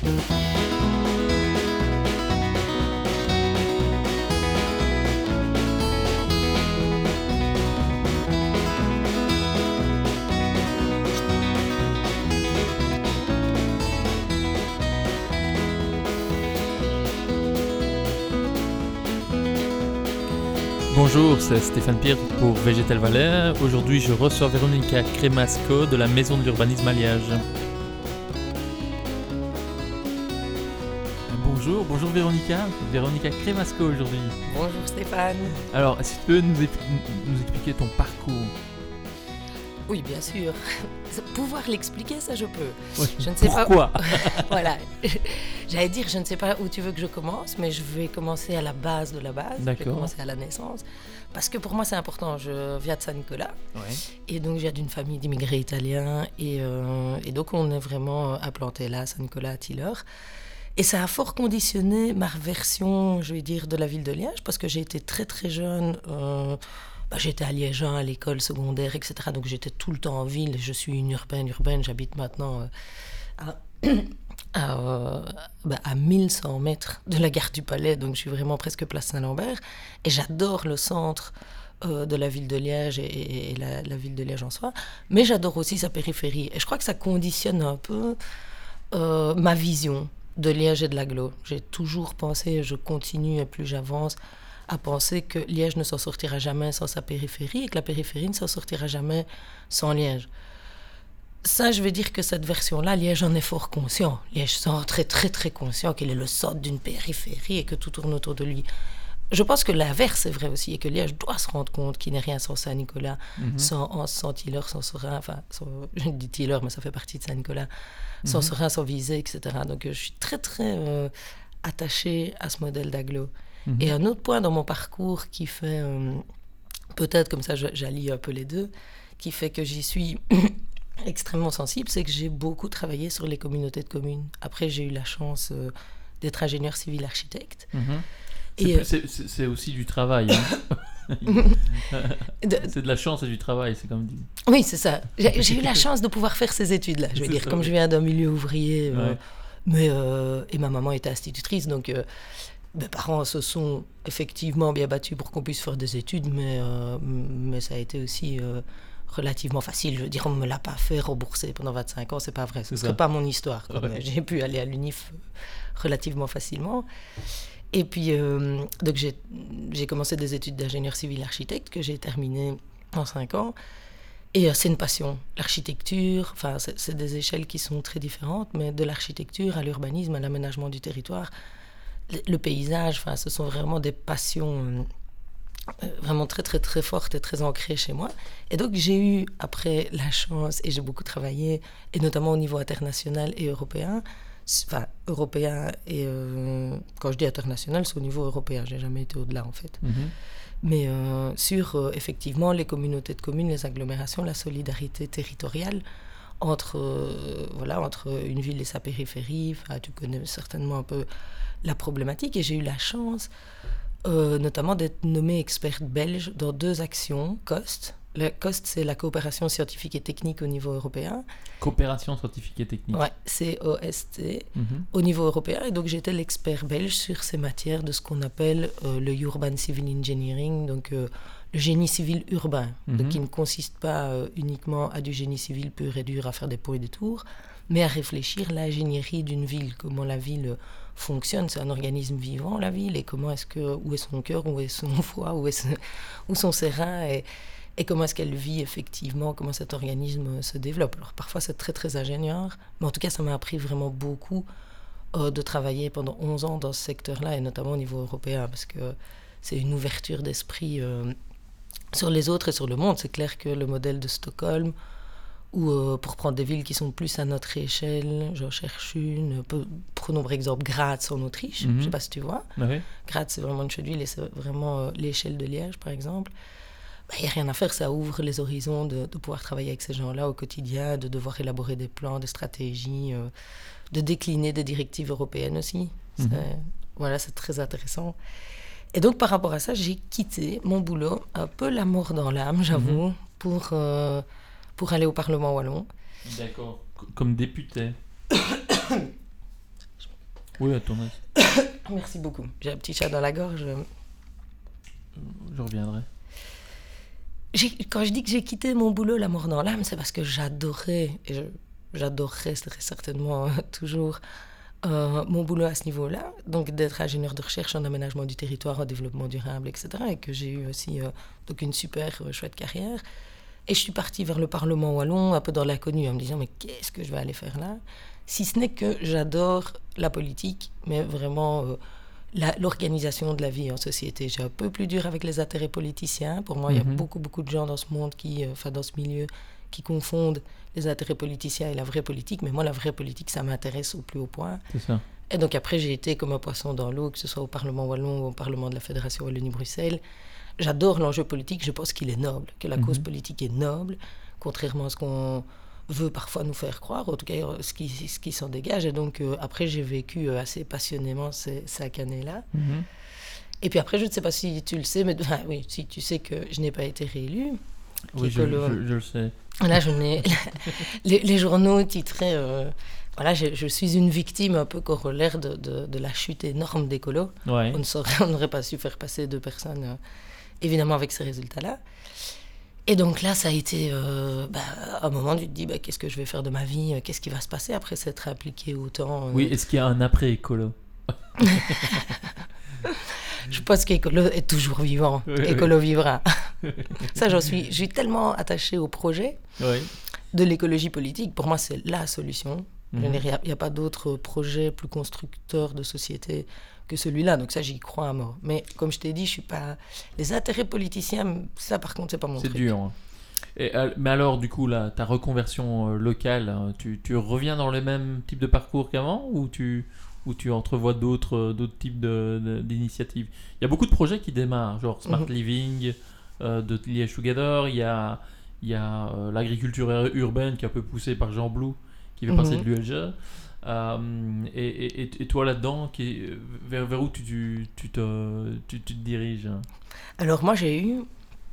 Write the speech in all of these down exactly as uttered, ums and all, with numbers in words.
Bonjour, c'est Stéphane Pierre pour Végétal Valais. Aujourd'hui, je reçois Véronica Cremasco de la Maison de l'Urbanisme à Liège. Bonjour, bonjour Véronica, Véronica Cremasco aujourd'hui. Bonjour Stéphane. Alors, est-ce que tu peux nous, épl- nous expliquer ton parcours ? Oui, bien sûr. Pouvoir l'expliquer, ça je peux. Oui. Je ne sais Pourquoi pas. Voilà. J'allais dire, je ne sais pas où tu veux que je commence, mais je vais commencer à la base de la base. D'accord. Je vais commencer à la naissance. Parce que pour moi, c'est important. Je viens de Saint-Nicolas. Ouais. Et donc, je viens d'une famille d'immigrés italiens. Et, euh, et donc, on est vraiment implanté là, à Saint-Nicolas, à Tilleur. Et ça a fort conditionné ma version, je vais dire, de la ville de Liège, parce que j'ai été très, très jeune. Euh, bah, j'étais à Liège à l'école secondaire, et cetera. Donc, j'étais tout le temps en ville. Je suis une urbaine, urbaine. J'habite maintenant euh, à... À, euh, bah, à mille cent mètres de la gare du Palais, donc je suis vraiment presque place Saint-Lambert. Et j'adore le centre euh, de la ville de Liège et, et, et la, la ville de Liège en soi, mais j'adore aussi sa périphérie. Et je crois que ça conditionne un peu euh, ma vision de Liège et de l'agglo. J'ai toujours pensé, et je continue et plus j'avance, à penser que Liège ne s'en sortira jamais sans sa périphérie et que la périphérie ne s'en sortira jamais sans Liège. Ça, je veux dire que cette version-là, Liège en est fort conscient. Liège est très, très, très conscient qu'il est le centre d'une périphérie et que tout tourne autour de lui. Je pense que l'inverse est vrai aussi et que Liège doit se rendre compte qu'il n'est rien sans Saint-Nicolas, mm-hmm. sans, sans Tilleur, sans Serein, enfin, sans, je dis Tilleur, mais ça fait partie de Saint-Nicolas, mm-hmm. sans Serein, sans Visé, et cetera. Donc, je suis très, très euh, attachée à ce modèle d'agglo. Mm-hmm. Et un autre point dans mon parcours qui fait, euh, peut-être comme ça, j'allie un peu les deux, qui fait que j'y suis... extrêmement sensible, c'est que j'ai beaucoup travaillé sur les communautés de communes. Après, j'ai eu la chance euh, d'être ingénieur civil architecte. Mmh. Et c'est, euh... c'est, c'est, c'est aussi du travail. Hein. de... C'est de la chance et du travail, c'est comme dit. Oui, c'est ça. J'ai, j'ai eu la chance de pouvoir faire ces études-là. Je veux c'est dire, ça, comme oui. Je viens d'un milieu ouvrier, euh, ouais. mais euh, et ma maman était institutrice, donc euh, mes parents se sont effectivement bien battus pour qu'on puisse faire des études, mais euh, mais ça a été aussi euh, relativement facile. Je veux dire, on ne me l'a pas fait rembourser pendant vingt-cinq ans, c'est pas vrai. Ce ne serait pas mon histoire. Ouais. J'ai pu aller à l'UNIF relativement facilement. Et puis, euh, donc j'ai, j'ai commencé des études d'ingénieur civil architecte que j'ai terminées en cinq ans. Et euh, c'est une passion. L'architecture, enfin, c'est, c'est des échelles qui sont très différentes, mais de l'architecture à l'urbanisme, à l'aménagement du territoire, le, le paysage, enfin, ce sont vraiment des passions... Euh, vraiment très très très forte et très ancrée chez moi. Et donc j'ai eu après la chance, et j'ai beaucoup travaillé, et notamment au niveau international et européen, enfin européen et euh, quand je dis international, c'est au niveau européen, j'ai jamais été au-delà en fait. Mm-hmm. Mais euh, sur euh, effectivement les communautés de communes, les agglomérations, la solidarité territoriale entre, euh, voilà, entre une ville et sa périphérie, enfin, tu connais certainement un peu la problématique, et j'ai eu la chance Euh, notamment d'être nommée experte belge dans deux actions, COST. Le COST, c'est la coopération scientifique et technique au niveau européen. Coopération scientifique et technique. Ouais, C O S T, mm-hmm. au niveau européen. Et donc, j'étais l'expert belge sur ces matières de ce qu'on appelle euh, le Urban Civil Engineering, donc euh, le génie civil urbain, mm-hmm. donc, qui ne consiste pas euh, uniquement à du génie civil pur et dur, à faire des ponts et des tours, mais à réfléchir à l'ingénierie d'une ville, comment la ville fonctionne, c'est un organisme vivant, la ville, et comment est-ce que, où est son cœur, où est son foie, où, est ce, où sont ses reins, et, et comment est-ce qu'elle vit effectivement, comment cet organisme se développe. Alors parfois c'est très très ingénieur, mais en tout cas ça m'a appris vraiment beaucoup euh, de travailler pendant onze ans dans ce secteur-là, et notamment au niveau européen, parce que c'est une ouverture d'esprit euh, sur les autres et sur le monde. C'est clair que le modèle de Stockholm, ou euh, pour prendre des villes qui sont plus à notre échelle, j'en cherche une, peu, prenons par exemple Graz en Autriche, mm-hmm. je ne sais pas si tu vois. Ah oui. Graz, c'est vraiment une chouette ville et c'est vraiment euh, l'échelle de Liège, par exemple. Il bah, n'y a rien à faire, ça ouvre les horizons de, de pouvoir travailler avec ces gens-là au quotidien, de devoir élaborer des plans, des stratégies, euh, de décliner des directives européennes aussi. Mm-hmm. C'est, voilà, c'est très intéressant. Et donc, par rapport à ça, j'ai quitté mon boulot, un peu la mort dans l'âme, j'avoue, mm-hmm. pour... Euh, pour aller au Parlement wallon. D'accord, comme député. Oui, à ton aise. Merci beaucoup. J'ai un petit chat dans la gorge. Je reviendrai. J'ai, quand je dis que j'ai quitté mon boulot la mort dans l'âme, c'est parce que j'adorais, et je, j'adorerais très certainement euh, toujours euh, mon boulot à ce niveau-là, donc d'être ingénieur de recherche en aménagement du territoire, en développement durable, et cetera. Et que j'ai eu aussi euh, donc une super euh, chouette carrière. Et je suis partie vers le Parlement wallon, un peu dans l'inconnu, en me disant mais qu'est-ce que je vais aller faire là ? Si ce n'est que j'adore la politique, mais vraiment euh, la, l'organisation de la vie en société. J'ai un peu plus dur avec les intérêts politiciens. Pour moi, il mm-hmm. y a beaucoup, beaucoup de gens dans ce monde, qui, enfin euh, dans ce milieu, qui confondent les intérêts politiciens et la vraie politique. Mais moi, la vraie politique, ça m'intéresse au plus haut point. C'est ça. Et donc après, j'ai été comme un poisson dans l'eau, que ce soit au Parlement wallon ou au Parlement de la Fédération Wallonie-Bruxelles. J'adore l'enjeu politique, je pense qu'il est noble, que la mm-hmm. cause politique est noble, contrairement à ce qu'on veut parfois nous faire croire, en tout cas ce qui, ce qui s'en dégage. Et donc euh, après, j'ai vécu euh, assez passionnément ces cinq années-là. Mm-hmm. Et puis après, je ne sais pas si tu le sais, mais enfin, oui, si tu sais que je n'ai pas été réélue. Oui, je, le, je, je le sais. Là, je n'ai, les, les journaux titraient... Euh, Voilà, je, je suis une victime un peu corollaire de, de, de la chute énorme d'écolo. Ouais. On ne saurait, on n'aurait pas su faire passer deux personnes, euh, évidemment, avec ces résultats-là. Et donc là, ça a été... Euh, bah, à un moment, tu te dis, bah, qu'est-ce que je vais faire de ma vie ? Qu'est-ce qui va se passer après s'être impliqué autant euh... Oui, est-ce qu'il y a un après-écolo ? Je pense qu'écolo est toujours vivant. Oui, écolo oui. vivra. Ça, j'en suis... Je suis tellement attachée au projet oui. de l'écologie politique. Pour moi, c'est la solution. Il mmh. n'y a pas d'autre projet plus constructeur de société que celui-là. Donc ça, j'y crois à mort. Mais comme je t'ai dit, je suis pas... Les intérêts politiciens, ça, par contre, c'est pas mon c'est truc. C'est dur. Hein. Et, mais alors, du coup, là, ta reconversion locale, tu, tu reviens dans le même type de parcours qu'avant ou tu, ou tu entrevois d'autres, d'autres types de, de, d'initiatives ? Il y a beaucoup de projets qui démarrent, genre Smart mmh. Living, euh, de Liège Together. Il y a, il y a euh, l'agriculture urbaine qui est un peu poussée par Jean Blou, qui fait passer mmh. de l'U L G. Euh, et, et, et toi là-dedans, qui, vers, vers où tu, tu, tu, te, tu, tu te diriges ? Alors moi j'ai eu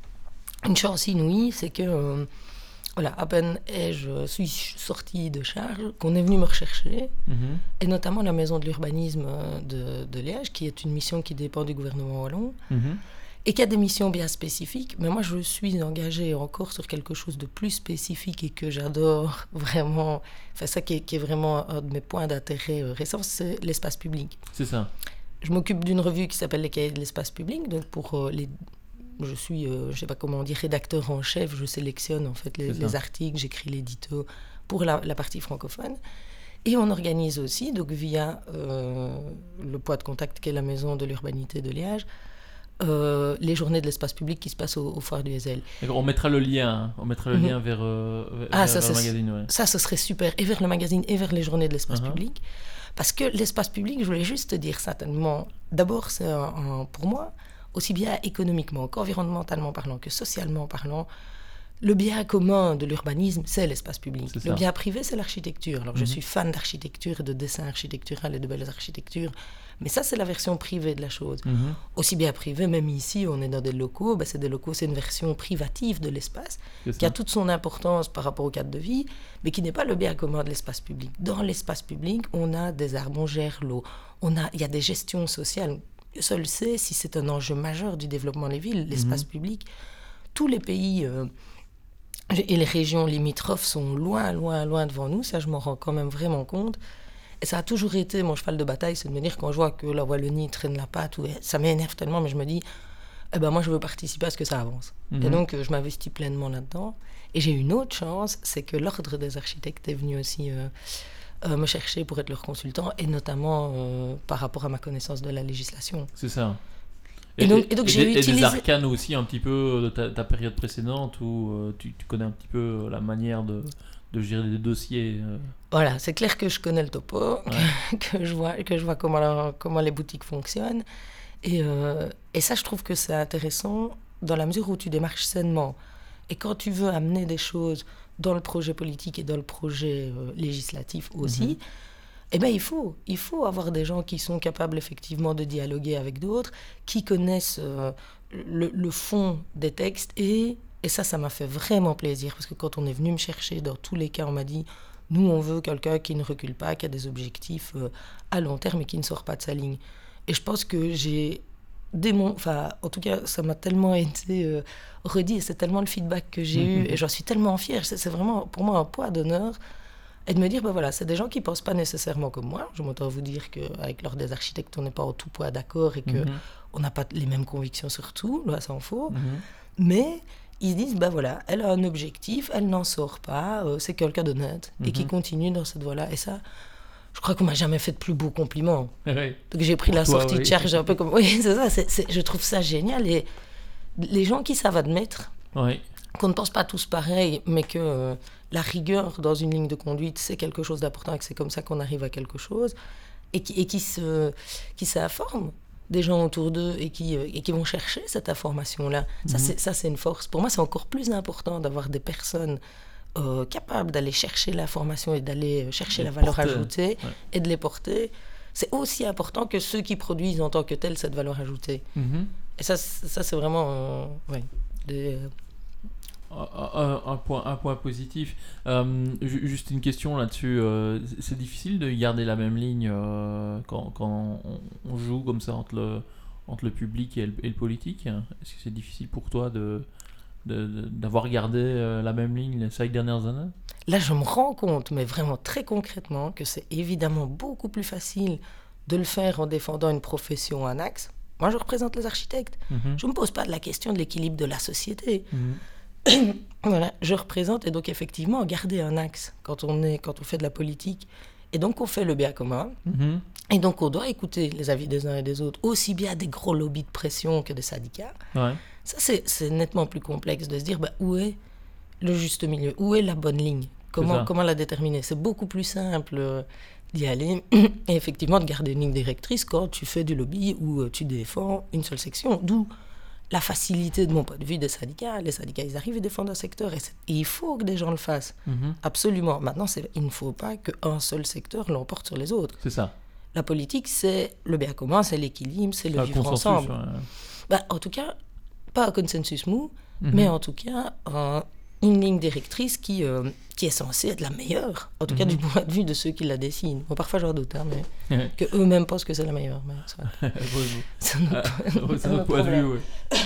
une chance inouïe, c'est que euh, voilà, à peine je suis sortie de charge, qu'on est venu me rechercher, mmh. et notamment la maison de l'urbanisme de, de Liège, qui est une mission qui dépend du gouvernement wallon, mmh. et qui a des missions bien spécifiques, mais moi je suis engagée encore sur quelque chose de plus spécifique et que j'adore vraiment, enfin ça qui est, qui est vraiment un de mes points d'intérêt récents, c'est l'espace public. C'est ça. Je m'occupe d'une revue qui s'appelle Les Cahiers de l'espace public, donc pour euh, les... je suis, euh, je sais pas comment on dit, rédacteur en chef, je sélectionne en fait les, les articles, j'écris l'édito pour la, la partie francophone. Et on organise aussi, donc via euh, le point de contact qu'est la maison de l'urbanité de Liège, Euh, les journées de l'espace public qui se passent au, au foire du Hezel. On mettra le lien, on mettra le mm-hmm. lien vers, euh, vers, ah, ça, vers le magazine. Ouais. Ça, ce serait super, et vers le magazine et vers les journées de l'espace uh-huh. public. Parce que l'espace public, je voulais juste te dire ça tellement. D'abord, c'est un, un, pour moi, aussi bien économiquement qu'environnementalement parlant, que socialement parlant, le bien commun de l'urbanisme, c'est l'espace public. C'est le bien privé, c'est l'architecture. Alors, mm-hmm. je suis fan d'architecture, de dessin architectural et de belles architectures. Mais ça, c'est la version privée de la chose. Mmh. Aussi bien privée, même ici, on est dans des locaux, ben c'est des locaux, c'est une version privative de l'espace qui a toute son importance par rapport au cadre de vie, mais qui n'est pas le bien commun de l'espace public. Dans l'espace public, on a des arbres, on gère l'eau, on a, il y a des gestions sociales. Seul sait si c'est un enjeu majeur du développement des villes, l'espace mmh. public. Tous les pays euh, et les régions limitrophes sont loin, loin, loin devant nous. Ça, je m'en rends quand même vraiment compte. Et ça a toujours été mon cheval de bataille, c'est de me dire quand je vois que la Wallonie traîne la patte, ou, ça m'énerve tellement, mais je me dis, eh ben moi je veux participer à ce que ça avance. Mmh. Et donc je m'investis pleinement là-dedans. Et j'ai une autre chance, c'est que l'Ordre des architectes est venu aussi euh, euh, me chercher pour être leur consultant, et notamment euh, par rapport à ma connaissance de la législation. C'est ça. Et, et, donc, et donc et j'ai des, utilisé... Et des arcanes aussi un petit peu de ta, ta période précédente, où euh, tu, tu connais un petit peu la manière de... de gérer des dossiers. Euh... Voilà, c'est clair que je connais le topo, ouais. que, que je vois, que je vois comment, la, comment les boutiques fonctionnent. Et, euh, et ça, je trouve que c'est intéressant dans la mesure où tu démarches sainement. Et quand tu veux amener des choses dans le projet politique et dans le projet euh, législatif aussi, mm-hmm. eh ben, il faut, il faut avoir des gens qui sont capables effectivement de dialoguer avec d'autres, qui connaissent euh, le, le fond des textes et Et ça, ça m'a fait vraiment plaisir, parce que quand on est venu me chercher, dans tous les cas, on m'a dit, nous, on veut quelqu'un qui ne recule pas, qui a des objectifs euh, à long terme et qui ne sort pas de sa ligne. Et je pense que j'ai... Démon... Enfin, en tout cas, ça m'a tellement été euh, redit, et c'est tellement le feedback que j'ai eu, et j'en suis tellement fière. C'est, c'est vraiment, pour moi, un poids d'honneur. Et de me dire, ben voilà, c'est des gens qui ne pensent pas nécessairement comme moi. Je m'entends vous dire qu'avec l'ordre des architectes, on n'est pas en tout point d'accord et qu'on mm-hmm. n'a pas les mêmes convictions sur tout, là, ça en faut. Mm-hmm. Mais ils se disent, ben voilà, elle a un objectif, elle n'en sort pas, euh, c'est quelqu'un d'honnête mm-hmm. et qui continue dans cette voie-là. Et ça, je crois qu'on ne m'a jamais fait de plus beau compliment. Oui. Donc j'ai pris Pour la toi, sortie oui. de charge un peu comme... Oui, c'est ça, c'est, c'est... je trouve ça génial. Et les gens qui savent admettre... Oui. Qu'on ne pense pas tous pareil, mais que euh, la rigueur dans une ligne de conduite, c'est quelque chose d'important et que c'est comme ça qu'on arrive à quelque chose, et qui, et qui, se, qui s'informent des gens autour d'eux et qui, euh, et qui vont chercher cette information-là. Mm-hmm. Ça, c'est, ça, c'est une force. Pour moi, c'est encore plus important d'avoir des personnes euh, capables d'aller chercher l'information et d'aller chercher les la valeur porter. ajoutée ouais. et de les porter. C'est aussi important que ceux qui produisent en tant que tels cette valeur ajoutée. Mm-hmm. Et ça, ça, c'est vraiment... Euh, ouais, des... Euh, Un, un, point, un point positif. Euh, juste une question là-dessus. Euh, c'est difficile de garder la même ligne euh, quand, quand on, on joue comme ça entre le, entre le public et le, et le politique. Est-ce que c'est difficile pour toi de, de, de, d'avoir gardé euh, la même ligne les cinq dernières années ? Là, je me rends compte, mais vraiment très concrètement, que c'est évidemment beaucoup plus facile de le faire en défendant une profession, un axe. Moi, je représente les architectes. Mm-hmm. Je ne me pose pas de la question de l'équilibre de la société. Mm-hmm. Voilà, je représente, et donc effectivement garder un axe quand on est quand on fait de la politique, et donc on fait le bien commun, mm-hmm. et donc on doit écouter les avis des uns et des autres, aussi bien des gros lobbies de pression que des syndicats. Ouais. Ça c'est, c'est nettement plus complexe de se dire bah, où est le juste milieu, où est la bonne ligne, comment comment la déterminer. C'est beaucoup plus simple euh, d'y aller et effectivement de garder une ligne directrice quand tu fais du lobby ou euh, tu défends une seule section, d'où la facilité de mon point de vue des syndicats. Les syndicats, ils arrivent et défendent un secteur. Et, et il faut que des gens le fassent. Mm-hmm. Absolument. Maintenant, c'est, il ne faut pas qu'un seul secteur l'emporte sur les autres. C'est ça. La politique, c'est le bien commun, c'est l'équilibre, c'est le vivre ensemble. Ouais. Bah, en tout cas, pas un consensus mou, mm-hmm. mais en tout cas, euh, une ligne directrice qui, euh, qui est censée être la meilleure. En tout mm-hmm. cas, du point de vue de ceux qui la dessinent. Bon, parfois, j'en doute, hein, mais ouais. qu'eux-mêmes pensent que c'est la meilleure. Mais ça, c'est notre point de vue, oui.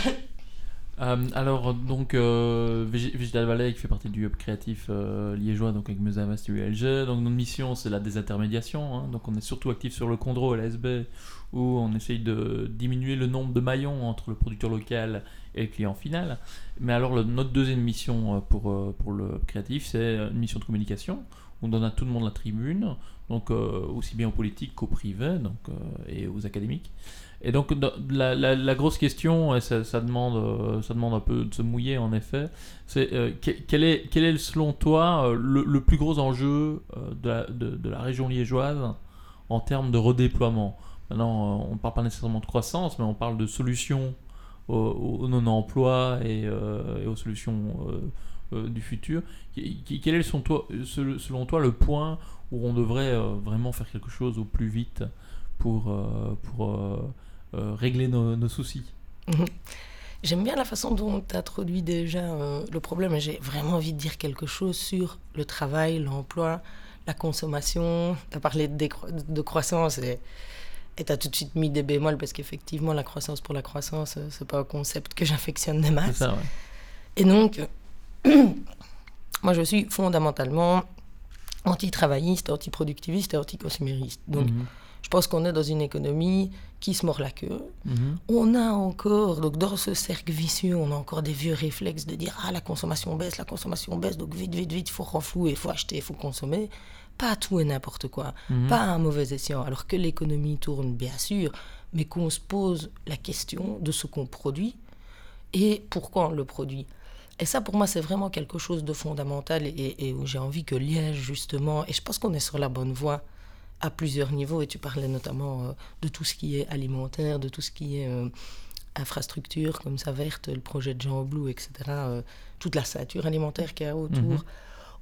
Euh, alors, donc, euh, Végétal Valley qui fait partie du hub créatif euh, liégeois, donc avec Mesinvest et U L G. Donc, notre mission, c'est la désintermédiation. Hein, donc, on est surtout actif sur le Condro et l'A S B, où on essaye de diminuer le nombre de maillons entre le producteur local et le client final. Mais alors, le, notre deuxième mission pour, pour le hub créatif, c'est une mission de communication. On donne à tout le monde la tribune, donc euh, aussi bien aux politiques qu'aux privés, donc, euh, et aux académiques. Et donc la, la, la grosse question, et ça, ça, demande, ça demande un peu de se mouiller en effet, c'est euh, quel, est, quel est selon toi le, le plus gros enjeu de la, de, de la région liégeoise en termes de redéploiement ? Maintenant, on ne parle pas nécessairement de croissance, mais on parle de solutions au, au non-emploi et, euh, et aux solutions euh, euh, du futur. Quel est selon toi, selon toi le point où on devrait euh, vraiment faire quelque chose au plus vite pour... Euh, pour euh, Euh, régler nos, nos soucis. Mmh. J'aime bien la façon dont tu as introduit déjà euh, le problème, et j'ai vraiment envie de dire quelque chose sur le travail, l'emploi, la consommation. Tu as parlé de, décro- de croissance et tu as tout de suite mis des bémols parce qu'effectivement, la croissance pour la croissance, euh, c'est pas un concept que j'affectionne des masses. C'est ça, ouais. Et donc, euh, moi, je suis fondamentalement anti-travailliste, anti-productiviste et anti-consumériste. Donc, mmh. je pense qu'on est dans une économie qui se mord la queue. Mm-hmm. On a encore, donc dans ce cercle vicieux, on a encore des vieux réflexes de dire « Ah, la consommation baisse, la consommation baisse, donc vite, vite, vite, il faut renflouer, il faut acheter, il faut consommer. » Pas tout et n'importe quoi, mm-hmm. pas un mauvais escient. Alors que l'économie tourne, bien sûr, mais qu'on se pose la question de ce qu'on produit et pourquoi on le produit. Et ça, pour moi, c'est vraiment quelque chose de fondamental et, et où j'ai envie que Liège, justement, et je pense qu'on est sur la bonne voie, à plusieurs niveaux, et tu parlais notamment euh, de tout ce qui est alimentaire, de tout ce qui est euh, infrastructure, comme ça, verte, le projet de Jean Blou, et cetera, euh, toute la ceinture alimentaire qu'il y a autour. Mm-hmm.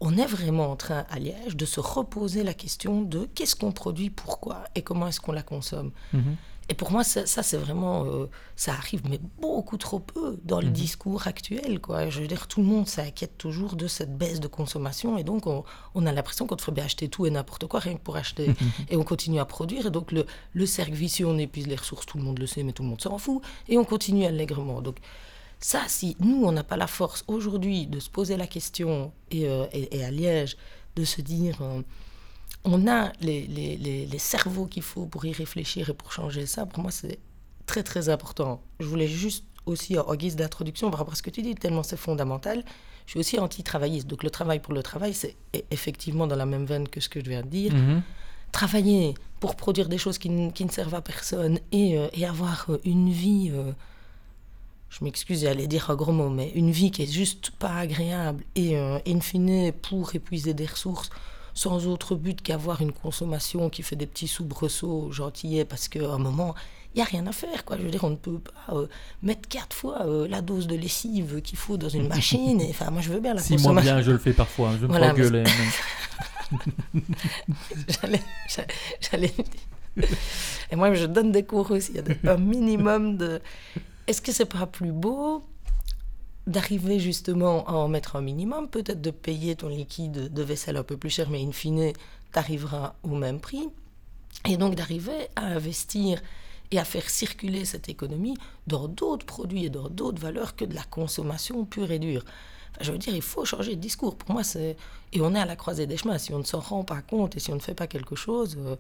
on est vraiment en train, à Liège, de se reposer la question de qu'est-ce qu'on produit, pourquoi et comment est-ce qu'on la consomme. Mm-hmm. Et pour moi, ça, ça c'est vraiment... Euh, ça arrive, mais beaucoup trop peu dans le mmh. discours actuel, quoi. Je veux dire, tout le monde s'inquiète toujours de cette baisse de consommation. Et donc, on, on a l'impression qu'on devrait bien acheter tout et n'importe quoi, rien que pour acheter. Mmh. Et on continue à produire. Et donc, le, le cercle vicieux, on épuise les ressources, tout le monde le sait, mais tout le monde s'en fout. Et on continue allègrement. Donc, ça, si nous, on n'a pas la force aujourd'hui de se poser la question, et, euh, et, et à Liège, de se dire... Euh, on a les, les, les, les cerveaux qu'il faut pour y réfléchir et pour changer ça. Pour moi, c'est très, très important. Je voulais juste aussi, en guise d'introduction, par rapport à ce que tu dis, tellement c'est fondamental, je suis aussi anti-travailliste. Donc, le travail pour le travail, c'est effectivement dans la même veine que ce que je viens de dire. Mm-hmm. Travailler pour produire des choses qui, n- qui ne servent à personne et, euh, et avoir une vie... Euh, je m'excuse d'aller dire un gros mot, mais une vie qui est juste pas agréable et, euh, in fine, pour épuiser des ressources... sans autre but qu'avoir une consommation qui fait des petits soubresauts gentillets, parce qu'à un moment, il n'y a rien à faire, quoi. Je veux dire, on ne peut pas euh, mettre quatre fois euh, la dose de lessive qu'il faut dans une machine. Enfin, moi, je veux bien la si consommation. Si, moi bien, je le fais parfois. Je me voilà, prends gueuler. Mais... j'allais, j'allais... Et moi, je donne des cours aussi. Il y a un minimum de... Est-ce que c'est pas plus beau d'arriver justement à en mettre un minimum, peut-être de payer ton liquide de vaisselle un peu plus cher, mais in fine, t'arriveras au même prix. Et donc d'arriver à investir et à faire circuler cette économie dans d'autres produits et dans d'autres valeurs que de la consommation pure et dure. Enfin, je veux dire, il faut changer de discours. Pour moi, c'est... Et on est à la croisée des chemins. Si on ne s'en rend pas compte et si on ne fait pas quelque chose... Euh...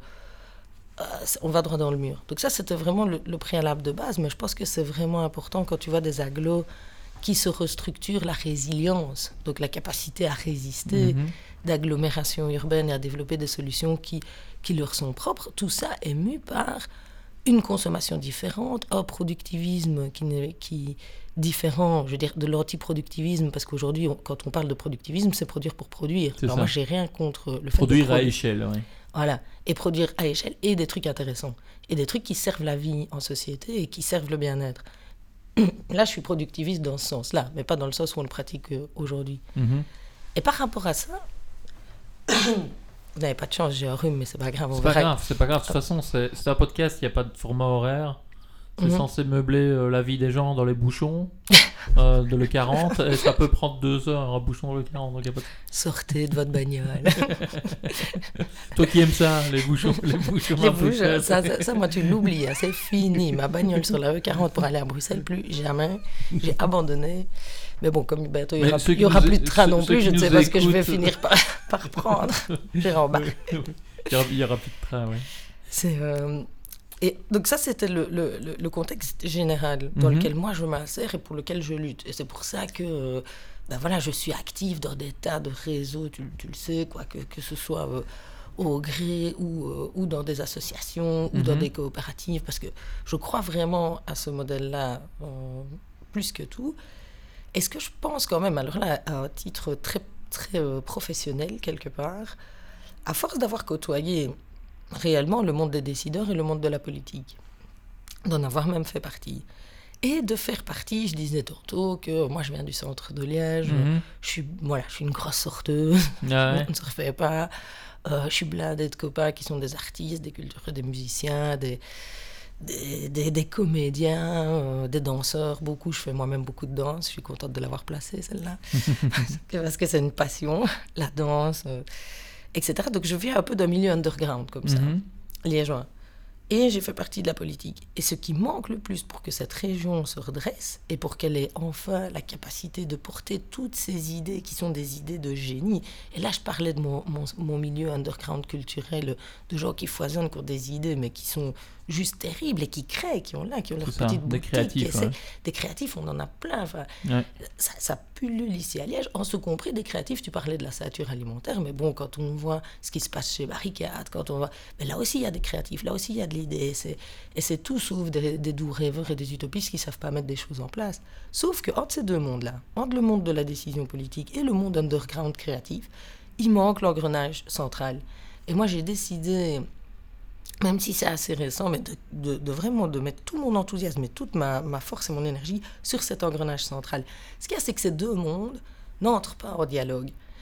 on va droit dans le mur. Donc ça, c'était vraiment le, le préalable de base, mais je pense que c'est vraiment important quand tu vois des agglos qui se restructure la résilience, donc la capacité à résister, mm-hmm. d'agglomération urbaine et à développer des solutions qui, qui leur sont propres. Tout ça est mu par une consommation différente, un productivisme qui n'est qui différent, je veux dire, de l'antiproductivisme, parce qu'aujourd'hui, on, quand on parle de productivisme, c'est produire pour produire. C'est Alors ça. moi, j'ai rien contre le fait produire de produire à échelle, oui. Voilà, et produire à échelle et des trucs intéressants, et des trucs qui servent la vie en société et qui servent le bien-être. Là, je suis productiviste dans ce sens-là, mais pas dans le sens où on le pratique euh, aujourd'hui. Mm-hmm. Et par rapport à ça, vous n'avez pas de chance, j'ai un rhume, mais c'est pas grave. On c'est verra. pas grave, c'est pas grave. De toute façon, c'est, c'est un podcast, il n'y a pas de format horaire. C'est mm-hmm. censé meubler euh, la vie des gens dans les bouchons euh, de l'E quarante. Et ça peut prendre deux heures un bouchon dans l'E quarante. Donc y a pas de... Sortez de votre bagnole. Toi qui aimes ça, les bouchons, les bouchons les un peu bouchons, ça, ça, ça, moi, tu l'oublies. Hein, c'est fini. Ma bagnole sur la E quarante pour aller à Bruxelles, plus jamais. J'ai abandonné. Mais bon, comme bientôt il n'y aura, y aura plus de train non plus, je ne sais pas écoutent... ce que je vais finir par, par prendre. J'irai en bas. Il n'y aura plus de train, oui. C'est... Euh... Et donc ça, c'était le, le, le contexte général dans mm-hmm. lequel moi je m'insère et pour lequel je lutte. Et c'est pour ça que ben voilà, je suis active dans des tas de réseaux, tu, tu le sais, quoi, que, que ce soit euh, au gré ou, euh, ou dans des associations mm-hmm. ou dans des coopératives, parce que je crois vraiment à ce modèle-là euh, plus que tout. Et ce que je pense quand même, alors là, à un titre très, très euh, professionnel quelque part, à force d'avoir côtoyé réellement le monde des décideurs et le monde de la politique, d'en avoir même fait partie. Et de faire partie, je disais tantôt que moi je viens du centre de Liège, mm-hmm. je, suis, voilà, je suis une grosse sorteuse, ah ouais. on ne se refait pas, euh, je suis blindée de copains qui sont des artistes, des cultures, des musiciens, des, des, des, des comédiens, euh, des danseurs, beaucoup, je fais moi-même beaucoup de danse, je suis contente de l'avoir placée celle-là, parce que c'est une passion, la danse... Euh, et cetera. Donc je viens un peu d'un milieu underground comme ça, mm-hmm. liégeois. Et j'ai fait partie de la politique. Et ce qui manque le plus pour que cette région se redresse et pour qu'elle ait enfin la capacité de porter toutes ces idées qui sont des idées de génie. Et là, je parlais de mon, mon, mon milieu underground culturel, de gens qui foisonnent pour des idées, mais qui sont juste terribles et qui créent, qui ont là, qui ont leur C'est petite ça, boutique. Des créatifs, ouais. Des créatifs, on en a plein. Enfin, ouais. ça, ça pullule ici à Liège. En ce compris, des créatifs, tu parlais de la saturation alimentaire, mais bon, quand on voit ce qui se passe chez Barricade, quand on voit... Mais là aussi, il y a des créatifs, là aussi, il y a de l'idée. Et c'est, et c'est tout sauf des, des doux rêveurs et des utopistes qui ne savent pas mettre des choses en place. Sauf qu'entre ces deux mondes-là, entre le monde de la décision politique et le monde underground créatif, il manque l'engrenage central. Et moi, j'ai décidé... même si c'est assez récent, mais de, de, de vraiment de mettre tout mon enthousiasme et toute ma, ma force et mon énergie sur cet engrenage central. Ce qu'il y a, c'est que ces deux mondes n'entrent pas en dialogue.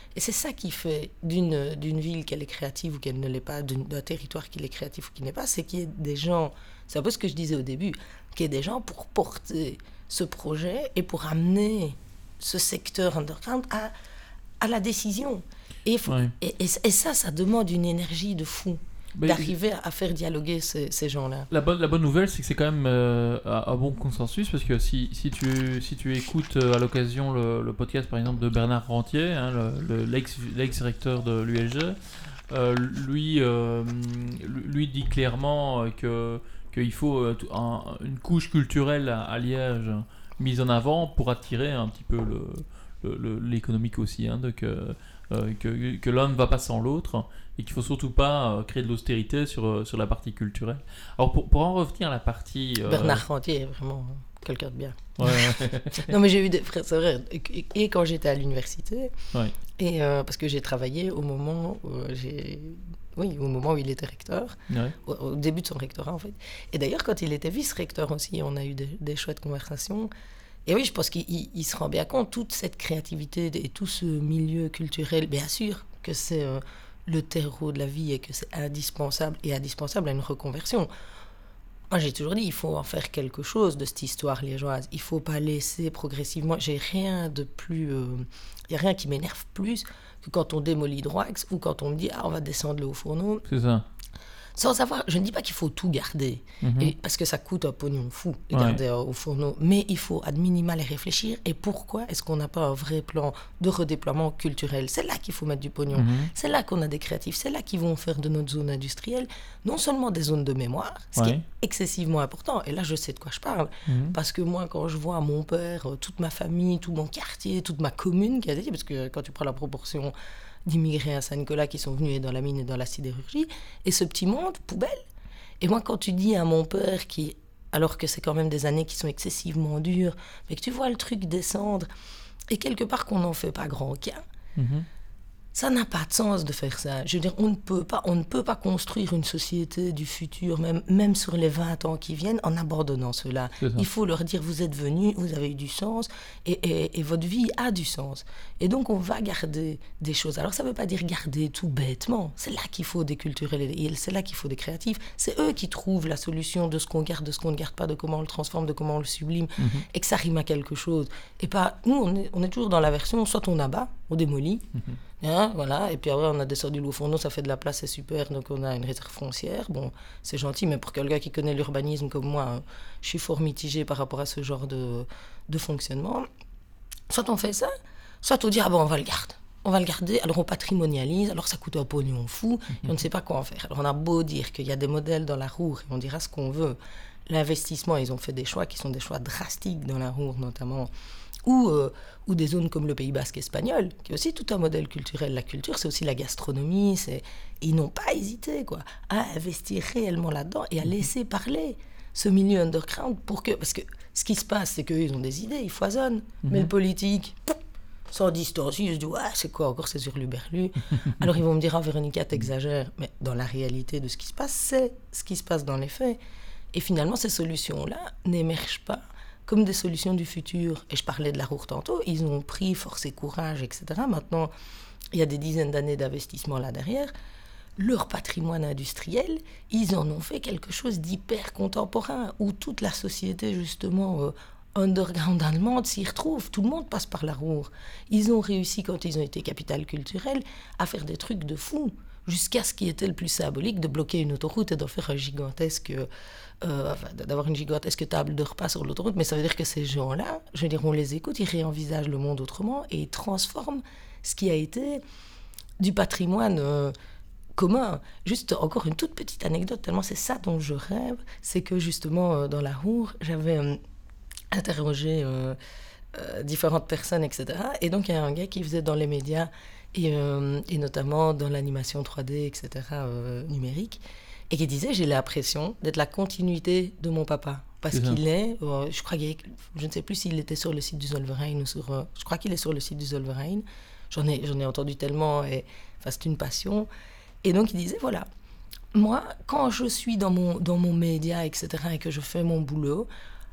Et c'est ça qui fait d'une, d'une ville qu'elle est créative ou qu'elle ne l'est pas, d'une, d'un territoire qui est créatif ou qui n'est pas, c'est qu'il y ait des gens, c'est un peu ce que je disais au début, qu'il y ait des gens pour porter ce projet et pour amener ce secteur underground à, à la décision. Et, faut, ouais. et, et, et ça, ça demande une énergie de fou. Mais d'arriver à faire dialoguer ces, ces gens-là. La bonne, la bonne nouvelle, c'est que c'est quand même euh, un bon consensus, parce que si, si, tu, si tu écoutes euh, à l'occasion le, le podcast, par exemple, de Bernard Rentier, hein, le, le, l'ex, l'ex-recteur de l'U L G, euh, lui, euh, lui dit clairement que, qu'il faut euh, un, une couche culturelle à, à Liège mise en avant pour attirer un petit peu le, le, le, l'économique aussi, hein, donc, euh, euh, que, que l'un ne va pas sans l'autre, et qu'il ne faut surtout pas euh, créer de l'austérité sur, euh, sur la partie culturelle. Alors pour, pour en revenir à la partie... Euh... Bernard Rentier est vraiment quelqu'un de bien. Ouais. Non mais j'ai eu des frères, c'est vrai, et, et quand j'étais à l'université, ouais. et euh, parce que j'ai travaillé au moment où j'ai... Oui, au moment où il était recteur, ouais. au, au début de son rectorat en fait. Et d'ailleurs quand il était vice-recteur aussi, on a eu des, des chouettes conversations. Et oui, je pense qu'il il, il se rend bien compte, toute cette créativité et tout ce milieu culturel, bien sûr que c'est euh, le terreau de la vie et que c'est indispensable et indispensable à une reconversion. Moi, j'ai toujours dit, il faut en faire quelque chose de cette histoire liégeoise. Il ne faut pas laisser progressivement... J'ai rien de plus... Il euh, n'y a rien qui m'énerve plus que quand on démolit Droix ou quand on me dit, ah, on va descendre le Haut-Fourneau. C'est ça. Sans savoir, je ne dis pas qu'il faut tout garder, mm-hmm. et, parce que ça coûte un pognon fou de ouais. garder au fourneau, mais il faut ad minima les réfléchir. Et pourquoi est-ce qu'on n'a pas un vrai plan de redéploiement culturel ? C'est là qu'il faut mettre du pognon. Mm-hmm. C'est là qu'on a des créatifs. C'est là qu'ils vont faire de notre zone industrielle non seulement des zones de mémoire, ce ouais. qui est excessivement important. Et là, je sais de quoi je parle. Mm-hmm. Parce que moi, quand je vois mon père, toute ma famille, tout mon quartier, toute ma commune qui a été... Parce que quand tu prends la proportion... d'immigrés à Saint-Nicolas qui sont venus dans la mine et dans la sidérurgie, et ce petit monde, poubelle. Et moi, quand tu dis à mon père, qui, alors que c'est quand même des années qui sont excessivement dures, mais que tu vois le truc descendre, et quelque part qu'on n'en fait pas grand cas, mm-hmm. ça n'a pas de sens de faire ça. Je veux dire, on ne peut pas, on ne peut pas construire une société du futur, même, même sur les vingt ans qui viennent, en abandonnant cela. Il faut leur dire, vous êtes venus, vous avez eu du sens, et, et, et votre vie a du sens. Et donc, on va garder des choses. Alors, ça ne veut pas dire garder tout bêtement. C'est là qu'il faut des culturels, et c'est là qu'il faut des créatifs. C'est eux qui trouvent la solution de ce qu'on garde, de ce qu'on ne garde pas, de comment on le transforme, de comment on le sublime, mm-hmm. et que ça rime à quelque chose. Et pas, nous, on est, on est toujours dans la version, soit on abat, on démolit, mm-hmm. Hein, voilà, et puis après on a descendu le fourneau, ça fait de la place, c'est super, donc on a une réserve foncière, bon, c'est gentil, mais pour quelqu'un qui connaît l'urbanisme comme moi, hein, je suis fort mitigée par rapport à ce genre de, de fonctionnement. Soit on fait ça, soit on dit, ah bon, on va le garder, on va le garder, alors on patrimonialise, alors ça coûte un pognon fou, et on ne sait pas quoi en faire. Alors on a beau dire qu'il y a des modèles dans la Roure, et on dira ce qu'on veut, l'investissement, ils ont fait des choix qui sont des choix drastiques dans la Roure notamment, Ou, euh, ou des zones comme le Pays Basque espagnol, qui est aussi tout un modèle culturel. La culture, c'est aussi la gastronomie. C'est... Ils n'ont pas hésité quoi, à investir réellement là-dedans et à laisser parler ce milieu underground. Pour que... Parce que ce qui se passe, c'est qu'eux, ils ont des idées, ils foisonnent. Mm-hmm. Mais le politique, sans distance, ils se disent, ouais, c'est quoi encore, c'est sur l'Uberlu. Alors ils vont me dire, ah, Véronica, t'exagères. Mais dans la réalité de ce qui se passe, c'est ce qui se passe dans les faits. Et finalement, ces solutions-là n'émergent pas comme des solutions du futur. Et je parlais de la Roure tantôt, ils ont pris force et courage, et cetera. Maintenant, il y a des dizaines d'années d'investissement là derrière. Leur patrimoine industriel, ils en ont fait quelque chose d'hyper contemporain, où toute la société, justement, euh, underground allemande s'y retrouve. Tout le monde passe par la Roure. Ils ont réussi, quand ils ont été capitale culturelle, à faire des trucs de fou, jusqu'à ce qui était le plus symbolique, de bloquer une autoroute et d'en faire un gigantesque... Euh, enfin, d'avoir une gigantesque table de repas sur l'autoroute, mais ça veut dire que ces gens-là, je veux dire, on les écoute, ils réenvisagent le monde autrement et ils transforment ce qui a été du patrimoine euh, commun. Juste encore une toute petite anecdote, tellement c'est ça dont je rêve, c'est que justement euh, dans la Roure, j'avais euh, interrogé euh, euh, différentes personnes, et cetera. Et donc il y a un gars qui faisait dans les médias et, euh, et notamment dans l'animation trois D, et cetera euh, numérique. Et qui disait, j'ai l'impression d'être la continuité de mon papa. Parce c'est qu'il ça. est, euh, je crois qu'il est, je ne sais plus s'il était sur le site du Zollverein ou sur... Euh, je crois qu'il est sur le site du Zollverein. J'en ai, j'en ai entendu tellement, et, enfin, c'est une passion. Et donc, il disait, voilà, moi, quand je suis dans mon, dans mon média, et cetera, et que je fais mon boulot,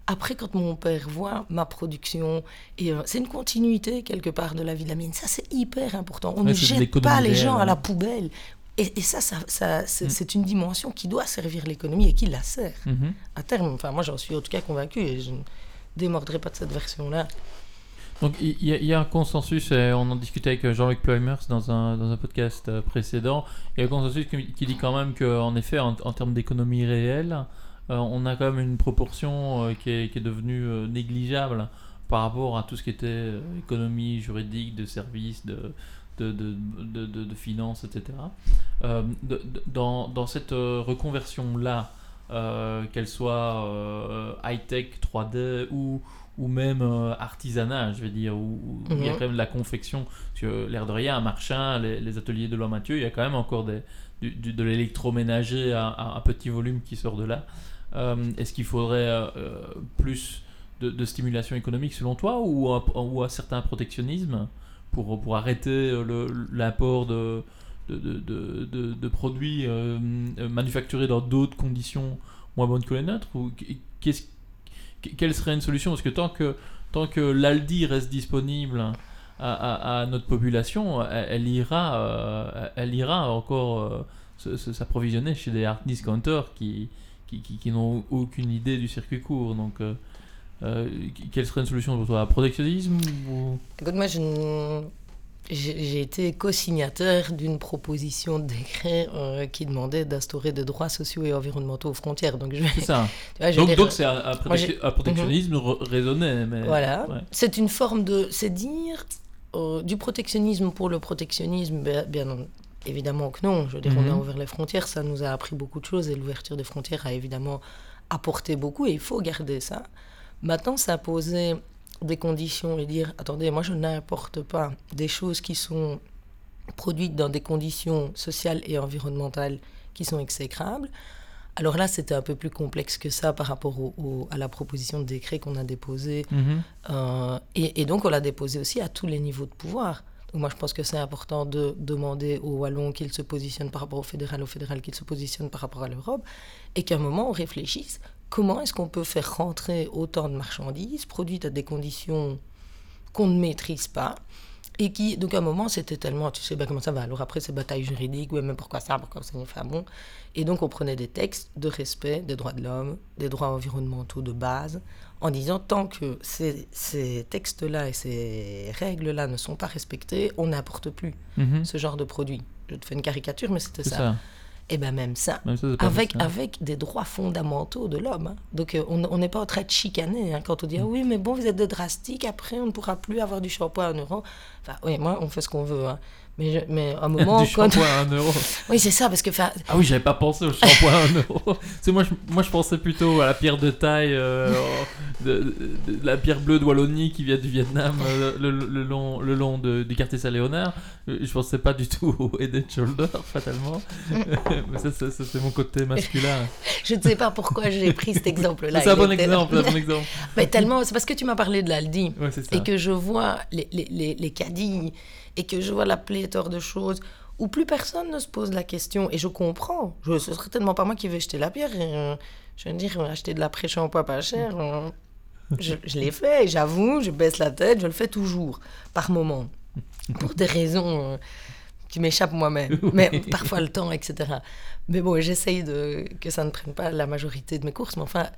Après, quand mon père voit ma production, et euh, c'est une continuité quelque part de la vie de la mine, ça c'est hyper important. On Ouais, ne c'est de jette l'économie pas les réelle, gens à hein. la poubelle. Et, et ça, ça, ça c'est, Mm. c'est une dimension qui doit servir l'économie et qui la sert Mhm. à terme. Enfin, moi, j'en suis en tout cas convaincue et je ne démordrai pas de cette version-là. Donc il y, a- il y a un consensus, et on en discutait avec Jean-Luc Pleumers dans un, dans un podcast euh, précédent, il y a un consensus qui, qui dit quand même qu'en effet, en, en termes d'économie réelle, euh, on a quand même une proportion euh, qui, est, qui est devenue euh, négligeable par rapport à tout ce qui était euh, économie juridique, de services, de, de, de, de, de, de finances, et cetera. Euh, de- de- dans, dans cette euh, reconversion-là, euh, qu'elle soit euh, high-tech, trois D ou ou même euh, artisanat, je vais dire, où, où il y a Mhm. quand même de la confection. Parce que l'air de rien, à Marchin, les, les ateliers de Lois Mathieu, il y a quand même encore des, du, du- de l'électroménager à, à un petit volume qui sort de là. Euh, est-ce qu'il faudrait euh, euh, plus de, de stimulation économique selon toi, ou un, ou un certain protectionnisme pour, pour arrêter le, l'import de, de, de, de, de- de produits euh, manufacturés dans d'autres conditions moins bonnes que les nôtres, ou qu'est-ce quelle serait une solution? Parce que tant que, tant que l'Aldi reste disponible à, à, à notre population, elle, elle ira, euh, elle ira encore euh, se, se, s'approvisionner chez des hard discounters qui, qui, qui, qui n'ont aucune idée du circuit court. Donc, euh, euh, quelle serait une solution pour toi? Protectionnisme ou... Écoute, moi, je ne- j'ai, j'ai été co-signataire d'une proposition de décret euh, qui demandait d'instaurer des droits sociaux et environnementaux aux frontières. Donc, je vais, C'est ça. tu vois, je vais Donc, dire- donc c'est un, un, Moi, protec- j'ai- un protectionnisme r- raisonné. Mais, Voilà. ouais. C'est une forme de... C'est dire euh, du protectionnisme pour le protectionnisme, bien, bien évidemment que non. Je veux dire, Mhm. on a ouvert les frontières, ça nous a appris beaucoup de choses et l'ouverture des frontières a évidemment apporté beaucoup et il faut garder ça. Maintenant, ça a posé des conditions et dire, attendez, moi je n'importe pas des choses qui sont produites dans des conditions sociales et environnementales qui sont exécrables. Alors là, c'était un peu plus complexe que ça par rapport au, au, à la proposition de décret qu'on a déposée. Mhm. Euh, et, et donc, on l'a déposée aussi à tous les niveaux de pouvoir. Donc moi, je pense que c'est important de demander aux Wallons qu'ils se positionnent par rapport au fédéral, au fédéral qu'ils se positionnent par rapport à l'Europe, et qu'à un moment, on réfléchisse comment est-ce qu'on peut faire rentrer autant de marchandises produites à des conditions qu'on ne maîtrise pas. Et qui, donc à un moment, c'était tellement, tu sais, ben comment ça va? Alors après, c'est bataille juridique, ouais, mais pourquoi ça, pourquoi ça, enfin bon. Et donc, on prenait des textes de respect des droits de l'homme, des droits environnementaux de base, en disant, tant que ces, ces textes-là et ces règles-là ne sont pas respectés, on n'importe plus Mhm. ce genre de produit. Je te fais une caricature, mais c'était C'est ça. ça. Et bien même ça, Même ça, c'est pas avec, ça. avec des droits fondamentaux de l'homme. Hein. Donc euh, on n'est pas en train de chicaner hein, quand on dit ah oui mais bon vous êtes des drastiques, après on ne pourra plus avoir du shampoing à un euro. Enfin oui, moi on fait ce qu'on veut. Hein. Mais, je, mais à un moment... Du quand... shampoing à un euro. Oui c'est ça parce que... Ah oui, j'avais pas pensé au shampoing à un euro. C'est moi, je, moi je pensais plutôt à la pierre de taille, euh, de, de, de la pierre bleue de Wallonie qui vient du Vietnam euh, le, le, le long, le long de, du quartier Saint-Léonard. Je pensais pas du tout au Head and Shoulder, fatalement. Mais ça, ça, ça, c'est mon côté masculin. Je ne sais pas pourquoi j'ai pris cet exemple-là. C'est un bon était... exemple, un bon exemple. Mais tellement, c'est parce que tu m'as parlé de l'Aldi. Ouais, c'est ça. Et que je vois les, les, les, les caddies, et que je vois la pléthore de choses où plus personne ne se pose la question. Et je comprends. Je, ce serait tellement pas moi qui vais jeter la pierre. Et, euh, je veux dire, acheter de l'après-shampoing pas cher, euh, je, je l'ai fait, et j'avoue, je baisse la tête, je le fais toujours, par moment. Pour des raisons euh, qui m'échappent moi-même. Mais parfois le temps, et cetera. Mais bon, j'essaye de, que ça ne prenne pas la majorité de mes courses. Mais enfin...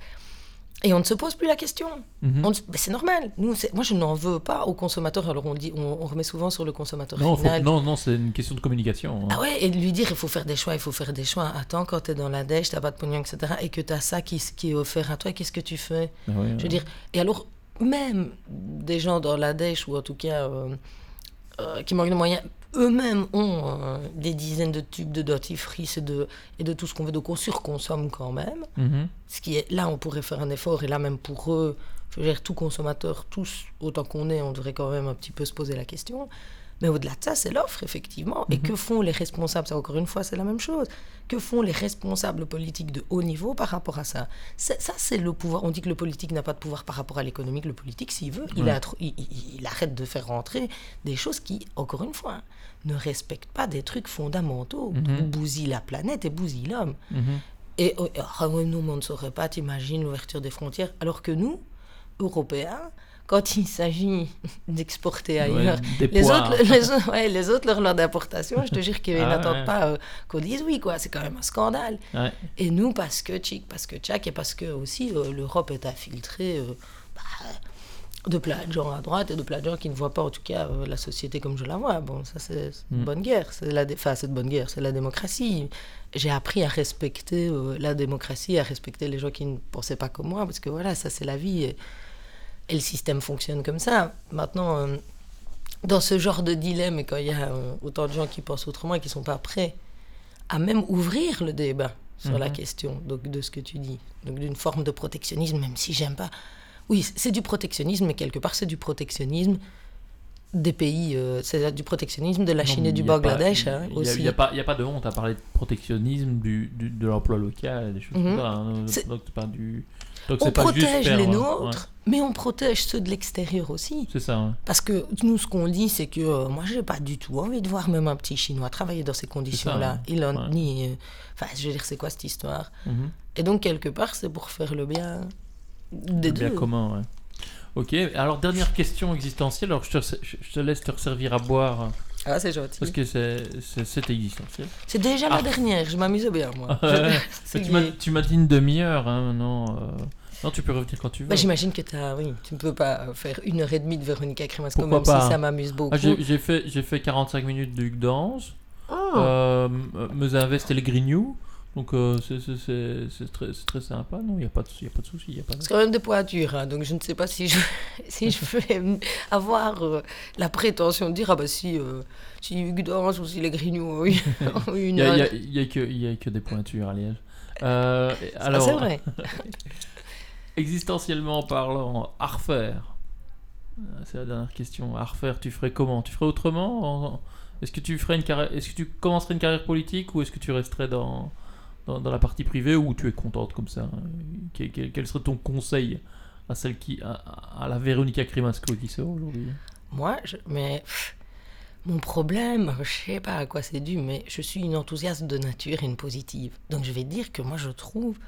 Et on ne se pose plus la question. Mm-hmm. On, ben c'est normal. Nous, c'est, moi, je n'en veux pas aux consommateurs. Alors, on, dit, on, on remet souvent sur le consommateur non, final. Faut, non, non, c'est une question de communication. Hein. Ah ouais, et de lui dire, il faut faire des choix, il faut faire des choix. Attends, quand tu es dans la dèche, tu n'as pas de pognon, et cetera, et que tu as ça qui, qui est offert à toi, qu'est-ce que tu fais? Ah ouais, Je veux ouais. dire, et alors, même des gens dans la dèche, ou en tout cas, euh, euh, qui manquent de moyens, eux-mêmes ont euh, des dizaines de tubes de dentifrice et de, et de tout ce qu'on veut, donc on surconsomme quand même. Mm-hmm. Ce qui est, là, on pourrait faire un effort, et là, même pour eux, je veux dire, tout consommateur, tous, autant qu'on est, on devrait quand même un petit peu se poser la question. Mais au-delà de ça, c'est l'offre, effectivement. Mm-hmm. Et que font les responsables? Ça, encore une fois, c'est la même chose. Que font les responsables politiques de haut niveau par rapport à ça? c'est, Ça, c'est le pouvoir. On dit que le politique n'a pas de pouvoir par rapport à l'économique. Le politique, s'il veut, ouais. il, a, il, il, il arrête de faire rentrer des choses qui, encore une fois, ne respectent pas des trucs fondamentaux, mm-hmm. bousillent la planète et bousillent l'homme. Mm-hmm. Et oh, ah ouais, nous, on ne saurait pas, t'imagines l'ouverture des frontières. Alors que nous, Européens, quand il s'agit d'exporter ailleurs, Ouais, les, poires. autres, les, ouais, les autres, leur loi d'importation, je te jure qu'ils Ah, n'attendent ouais. pas euh, qu'on dise oui, quoi. C'est quand même un scandale. Ouais. Et nous, parce que tchic, parce que tchac, et parce que aussi euh, l'Europe est infiltrée euh, bah, de plein de gens à droite et de plein de gens qui ne voient pas, en tout cas, euh, la société comme je la vois. Bon, ça, c'est, c'est une Mm. bonne guerre. C'est la, dé- enfin, c'est une bonne guerre, c'est la démocratie. J'ai appris à respecter euh, la démocratie, à respecter les gens qui ne pensaient pas comme moi, parce que voilà, ça, c'est la vie. Et, et le système fonctionne comme ça. Maintenant, euh, dans ce genre de dilemme, et quand il y a euh, autant de gens qui pensent autrement et qui ne sont pas prêts à même ouvrir le débat sur Mhm. la question donc, de ce que tu dis, donc d'une forme de protectionnisme, même si j'aime pas. Oui, c'est du protectionnisme, mais quelque part, c'est du protectionnisme des pays, euh, c'est du protectionnisme de la Non, Chine mais et du il y a pas- Bangladesh il- hein, il y a- aussi. Il n'y a, pas- il y a pas de honte à parler de protectionnisme, du, du- de l'emploi local, des choses Mhm. comme ça. hein. C'est- Donc, c'est pas du... Donc, On c'est pas juste protège faire, les euh, nôtres, mais on protège ceux de l'extérieur aussi. ouais. C'est ça, ouais. Parce que nous, ce qu'on dit, c'est que euh, moi, j'ai pas du tout envie de voir même un petit Chinois travailler dans ces conditions-là. hein. Il en Ouais. ni, euh, enfin, je veux dire, c'est quoi cette histoire? Mhm. Et donc, quelque part, c'est pour faire le bien des Le bien deux. commun, ouais. Ok, alors dernière question existentielle, alors je te, je te laisse te resservir à boire, hein, Ah, c'est gentil. parce que c'est, c'est, c'est existentiel. C'est déjà Ah. la dernière, je m'amuse bien, moi. Je- Ouais, c'est mais tu, m'as, gay. tu m'as dit une demi-heure, hein, non, euh, non, tu peux revenir quand tu veux. Bah, j'imagine que t'as, oui, tu ne peux pas faire une heure et demie de Véronica Cremasco, Pourquoi même pas, si hein. ça m'amuse beaucoup. Ah, j'ai, j'ai, fait, j'ai fait quarante-cinq minutes de Hugues Danse, Oh. euh, Mesinvest et les Grignoux, donc euh, c'est, c'est, c'est, c'est, très, c'est très sympa, non, il n'y a pas de, y a pas de souci. Y a pas de... C'est quand même des pointures, hein, donc je ne sais pas si je, si je vais avoir euh, la prétention de dire, ah bah si, euh, si Hugues Danse ou si les Grignoux ont eu ont eu Il une n'y a, heure. y a, y a, que, y a que des pointures à Liège. Euh, Ça, alors, c'est vrai. existentiellement parlant, à refaire. Euh, C'est la dernière question. À refaire, tu ferais comment? Tu ferais autrement? En- Est-ce que tu ferais une carrière... Est-ce que tu commencerais une carrière politique ou est-ce que tu resterais dans, dans, dans la partie privée ou tu es contente comme ça? Quel, quel- quel serait ton conseil à celle qui, à, à la Véronica Cremasco qui sort aujourd'hui? Moi, je, mais pff, mon problème, je sais pas à quoi c'est dû, mais je suis une enthousiaste de nature et une positive. Donc je vais dire que moi, je trouve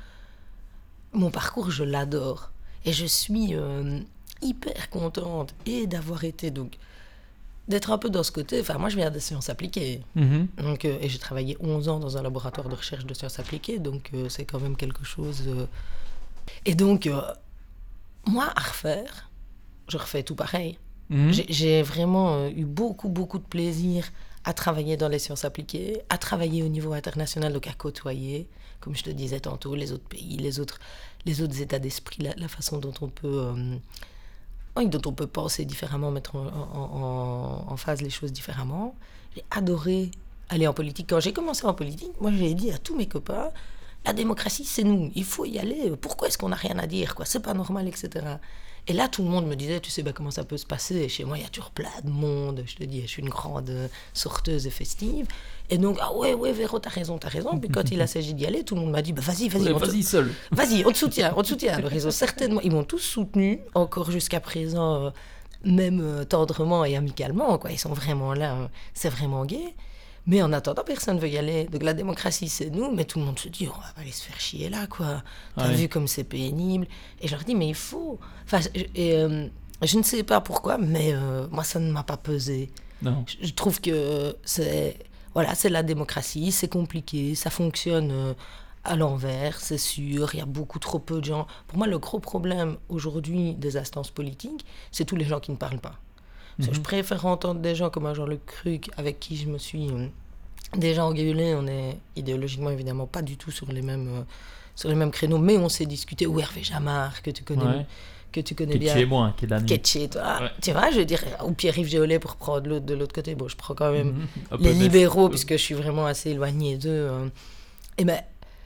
mon parcours, je l'adore. Et je suis euh, hyper contente et d'avoir été, donc, d'être un peu dans ce côté. Enfin, moi, je viens des sciences appliquées. Mhm. Donc, euh, et j'ai travaillé onze ans dans un laboratoire de recherche de sciences appliquées, donc euh, c'est quand même quelque chose. euh. Et donc, euh, moi, à refaire, je refais tout pareil. Mhm. J'ai, j'ai vraiment euh, eu beaucoup, beaucoup de plaisir à travailler dans les sciences appliquées, à travailler au niveau international, donc à côtoyer, comme je te disais tantôt, les autres pays, les autres, les autres états d'esprit, la, la façon dont on peut, euh, oui, dont on peut penser différemment, mettre en, en, en, en phase les choses différemment. J'ai adoré aller en politique. Quand j'ai commencé en politique, moi j'ai dit à tous mes copains, la démocratie c'est nous, il faut y aller, pourquoi est-ce qu'on n'a rien à dire, quoi, c'est pas normal, et cetera. Et là, tout le monde me disait, tu sais ben, comment ça peut se passer. Et chez moi, il y a toujours plein de monde. Je te dis, je suis une grande euh, sorteuse et festive. Et donc, ah ouais, ouais, Véro, t'as raison, t'as raison. Puis quand il a s'agi d'y aller, tout le monde m'a dit, bah, vas-y, vas-y. Ouais, on te- vas-y seul. Vas-y, on te soutient, on te soutient. Alors, ils ont certainement, ils m'ont tous soutenu, encore jusqu'à présent, euh, même euh, tendrement et amicalement, quoi. Ils sont vraiment là, euh, c'est vraiment gai. Mais en attendant, personne ne veut y aller. Donc la démocratie, c'est nous, mais tout le monde se dit, on va pas aller se faire chier là, quoi. T'as Ouais. vu comme c'est pénible. Et je leur dis, mais il faut. Enfin, je, et, euh, je ne sais pas pourquoi, mais euh, moi, ça ne m'a pas pesé. Non. Je, je trouve que c'est, voilà, c'est la démocratie, c'est compliqué, ça fonctionne euh, à l'envers, c'est sûr. Il y a beaucoup trop peu de gens. Pour moi, le gros problème aujourd'hui des instances politiques, c'est tous les gens qui ne parlent pas. Parce que je préfère entendre des gens comme un Jean-Luc Cruc, avec qui je me suis euh, déjà engueulée. On est idéologiquement, évidemment, pas du tout sur les mêmes, euh, sur les mêmes créneaux, mais on s'est discuté. Ou Hervé Jamard, que tu connais, Ouais. que tu connais Qui est bien. chez moi, qui est d'ami. Qui est chez toi. Ouais. Tu vois, je veux dire, ou Pierre-Yves Géolet pour prendre l'autre de l'autre côté. Bon, je prends quand même Mhm. Hop, les F F. libéraux, Euh, puisque je suis vraiment assez éloignée d'eux. euh. Et ben,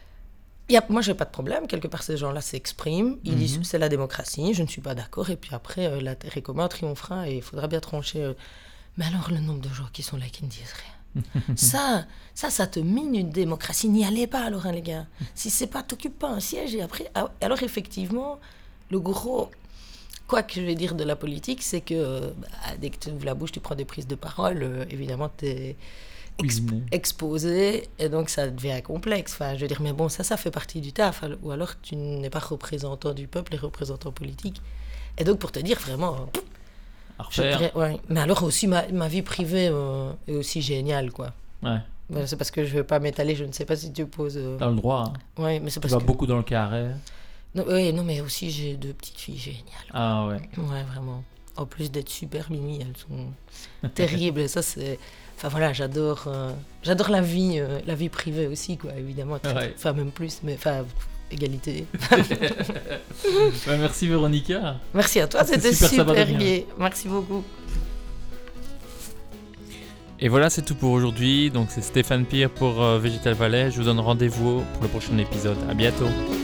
y a, moi, j'ai pas de problème. Quelque part, ces gens-là s'expriment. Ils Mhm. disent c'est la démocratie, je ne suis pas d'accord. Et puis après, euh, l'intérêt commun triomphera et il faudra bien trancher. euh. Mais alors, le nombre de gens qui sont là qui ne disent rien. ça, ça, ça te mine une démocratie. N'y allez pas, alors, hein, les gars. Si c'est pas, t'occupes pas un siège. Et après, ah, alors, effectivement, le gros. Quoi que je vais dire de la politique, c'est que euh, bah, dès que tu ouvres la bouche, tu prends des prises de parole. euh, évidemment, t'es. ex- exposé, et donc ça devient complexe. Enfin, je veux dire, mais bon, ça, ça fait partie du taf. Ou alors, tu n'es pas représentant du peuple et représentant politique. Et donc, pour te dire, vraiment... À refaire. Je, ouais. Mais alors aussi, ma, ma vie privée euh, est aussi géniale, quoi. Ouais. Ben, c'est parce que je ne veux pas m'étaler, je ne sais pas si tu poses... Euh... T'as le droit. Hein. Ouais, mais c'est parce tu vas que... beaucoup dans le carré. Non, ouais, non, mais aussi, j'ai deux petites filles géniales. Ah ouais. Ouais, vraiment. En plus d'être super mimi, elles sont terribles. Et ça, c'est... Enfin voilà, j'adore, euh... j'adore la vie, euh... la vie privée aussi, quoi, évidemment. Ouais. Enfin, même plus, mais... Enfin, égalité. bah, merci Véronica. Merci à toi, c'était super, super gai. Merci beaucoup. Et voilà, c'est tout pour aujourd'hui. Donc c'est Stéphane Pire pour euh, Végétal Valais. Je vous donne rendez-vous pour le prochain épisode. À bientôt.